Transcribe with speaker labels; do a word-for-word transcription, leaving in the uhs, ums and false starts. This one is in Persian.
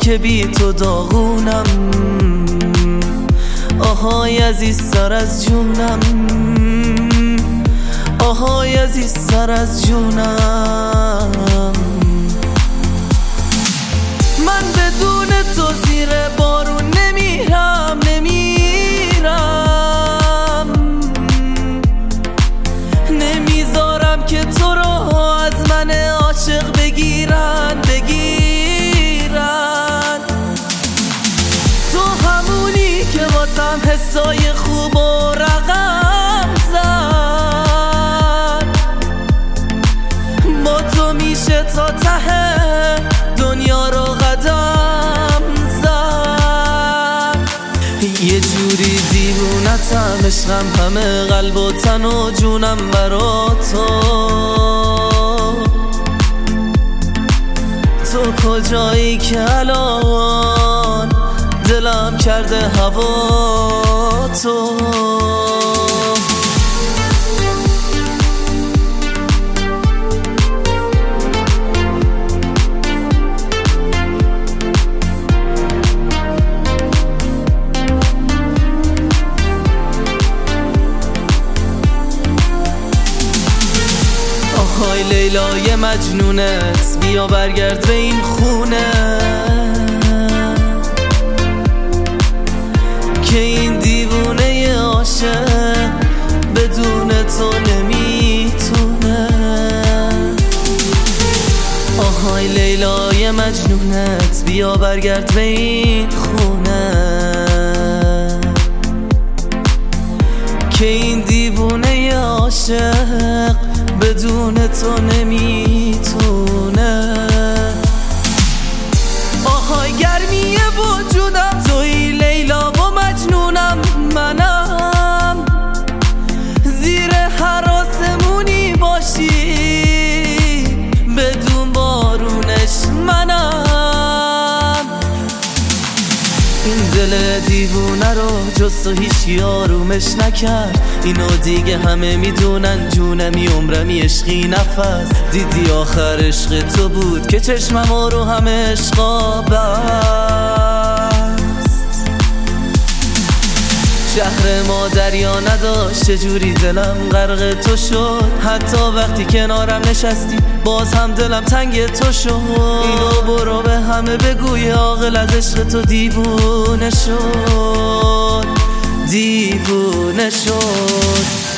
Speaker 1: که بی تو داغونم، آهای عزیز سر از جونم، آهای عزیز سر از جونم. من بدون تو زیر بارون نمیرم نمیرم، نمیذارم که تو رو از من عاشق بگیرن بگیرن. تو همونی که واسم حسای خوب و رقم زد، با تو میشه تا ته دنیا رو قدم زد. یه جوری دیوونتم، عشقم همه قلب و تن و جونم برا تو. تو کجایی که الان دلم کرده هوا تو. آهای لیلای مجنونت، بیا برگرد به این خونه که این دیوونه عاشق بدون تو نمیتونه. آهای لیلای مجنونت، بیا برگرد به این خونه که این دیوونه عاشق بدون تو نمیتونه. آهای گرمی وجودم توی لیلا و مجنونم، منم زیر هر آسمونی باشی بدون بارونش منم. این دل دیوونه رو جز تو هیچی آرومش نکرد، اینو دیگه همه میدونن، جونمی عمرمی عشقی نفس. دیدی آخر عشق تو بود که چشمم رو همه عشقا بست. شهر ما دریا نداشت، چجوری دلم غرق تو شد. حتی وقتی کنارم نشستی باز هم دلم تنگ تو شد. اینو برو به همه بگوی عاقل از عشق تو دیوونه شد دیوونه شد.